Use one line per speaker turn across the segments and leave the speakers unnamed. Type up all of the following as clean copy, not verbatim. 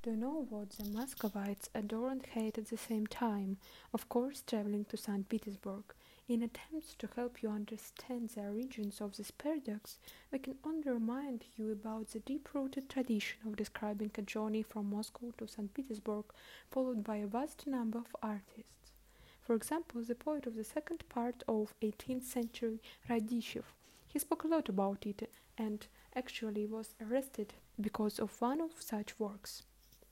Do you know what the Muscovites adore and hate at the same time? Of course, traveling to St. Petersburg. In attempts to help you understand the origins of this paradox, we can only remind you about the deep-rooted tradition of describing a journey from Moscow to St. Petersburg, followed by a vast number of artists. For example, the poet of the second part of 18th century, Radishev. He spoke a lot about it and actually was arrested because of one of such works.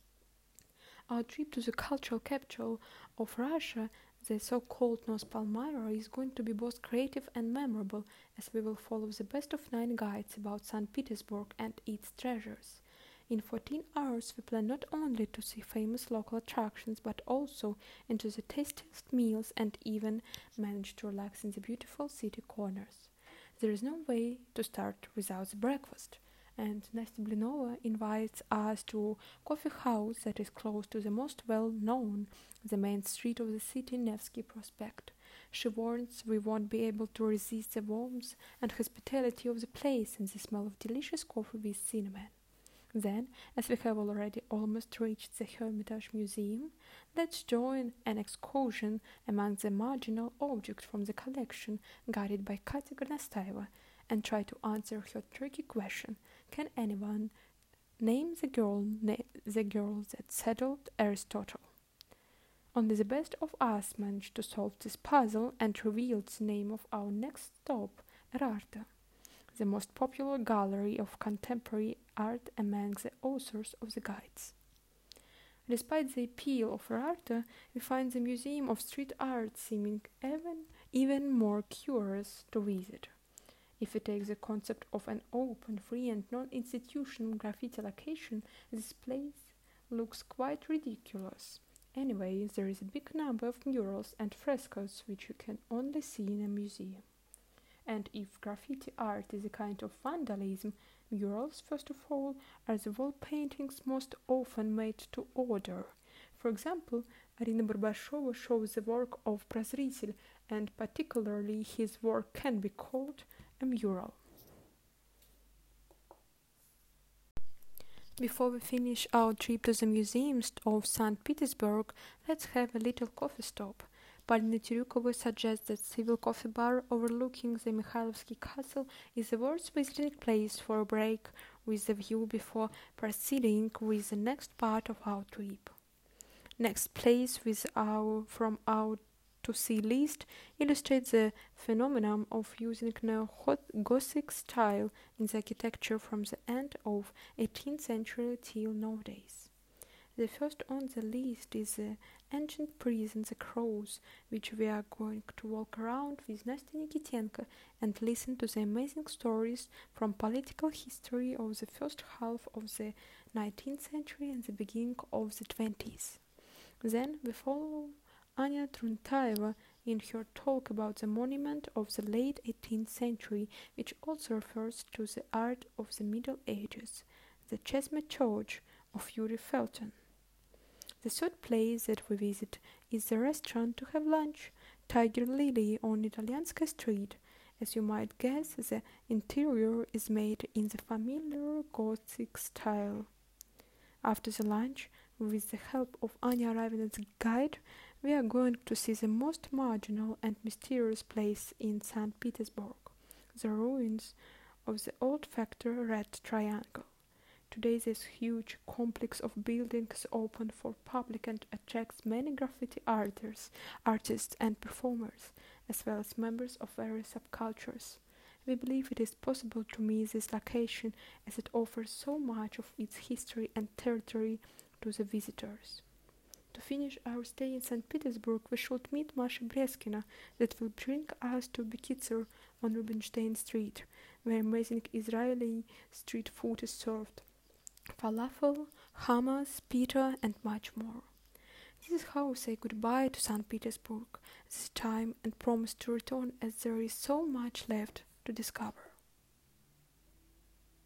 Our trip to the cultural capital of Russia, the so-called Nospalmyra, is going to be both creative and memorable, as we will follow the best of 9 guides about St. Petersburg and its treasures. In 14 hours, we plan not only to see famous local attractions, but also enjoy the tastiest meals and even manage to relax in the beautiful city corners. There is no way to start without the breakfast, and Nastya Blinova invites us to a coffee house that is close to the most well-known, the main street of the city, Nevsky Prospect. She warns we won't be able to resist the warmth and hospitality of the place and the smell of delicious coffee with cinnamon. Then, as we have already almost reached the Hermitage Museum, let's join an excursion among the marginal objects from the collection, guided by Katya Gornostaeva, and try to answer her tricky question: can anyone name the girl that settled Aristotle? Only the best of us managed to solve this puzzle and revealed the name of our next stop, Erarta, the most popular gallery of contemporary art among the authors of the guides. Despite the appeal of Erarta, we find the Museum of Street Art seeming even more curious to visit. If we take the concept of an open, free and non-institutional graffiti location, this place looks quite ridiculous. Anyway, there is a big number of murals and frescoes which you can only see in a museum. And if graffiti art is a kind of vandalism, murals, first of all, are the wall paintings most often made to order. For example, Arina Barbashova shows the work of Prozritelь, and particularly his work can be called a mural. Before we finish our trip to the museums of St. Petersburg, let's have a little coffee stop. Polina Tyryukova suggests that Civil Coffee Bar overlooking the Mikhailovsky Castle is a worth visiting place for a break with the view before proceeding with the next part of our trip. Next place from our to-see list illustrates the phenomenon of using neo-Gothic style in the architecture from the end of 18th century till nowadays. The first on the list is the ancient prison The Crows, which we are going to walk around with Nastya Nikitenko and listen to the amazing stories from political history of the first half of the 19th century and the beginning of the 20th. Then we follow Anya Truntaeva in her talk about the monument of the late 18th century, which also refers to the art of the Middle Ages, the Chesma Church of Yuri Felton. The third place that we visit is the restaurant to have lunch, Tiger Lily on Italianska Street. As you might guess, the interior is made in the familiar Gothic style. After the lunch, with the help of Anya Ravinet's guide, we are going to see the most marginal and mysterious place in St. Petersburg, the ruins of the old factory Red Triangle. Today this huge complex of buildings is open for public and attracts many graffiti artists and performers, as well as members of various subcultures. We believe it is possible to miss this location as it offers so much of its history and territory to the visitors. To finish our stay in St. Petersburg, we should meet Masha Breskina that will bring us to Bekitzer on Rubinstein Street, where amazing Israeli street food is served. Falafel, hummus, pita, and much more. This is how we say goodbye to St. Petersburg this time and promise to return as there is so much left to discover.